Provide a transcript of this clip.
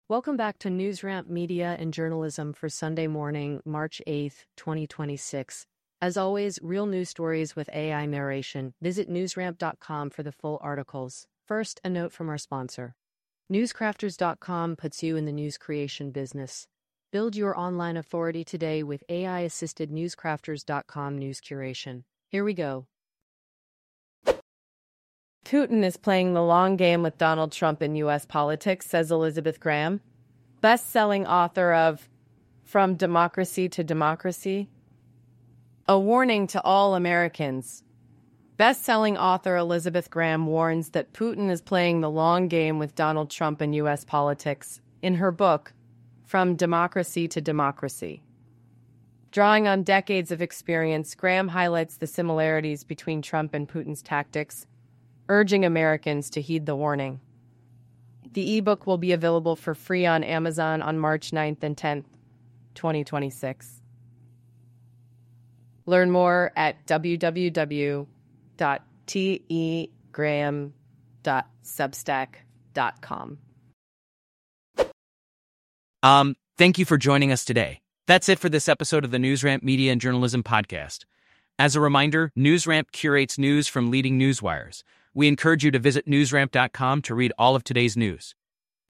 Welcome back to NewsRamp Media and Journalism for Sunday morning, March 8th, 2026. As always, real news stories with AI narration. Visit newsramp.com for the full articles. First, a note from our sponsor. Newscrafters.com puts you in the news creation business. Build your online authority today with AI-assisted newscrafters.com news curation. Here we go. Putin is playing the long game with Donald Trump in U.S. politics, says Elizabeth Graham, best-selling author of From Democracy to Democracy. A warning to all Americans. Best-selling author Elizabeth Graham warns that Putin is playing the long game with Donald Trump in U.S. politics in her book, From Democracy to Democracy. Drawing on decades of experience, Graham highlights the similarities between Trump and Putin's tactics, urging Americans to heed the warning. The ebook will be available for free on Amazon on March 9th and 10th, 2026. Learn more at www.tegraham.substack.com. Thank you for joining us today. That's it for this episode of the NewsRamp Media and Journalism Podcast. As a reminder, NewsRamp curates news from leading newswires. We encourage you to visit newsramp.com to read all of today's news.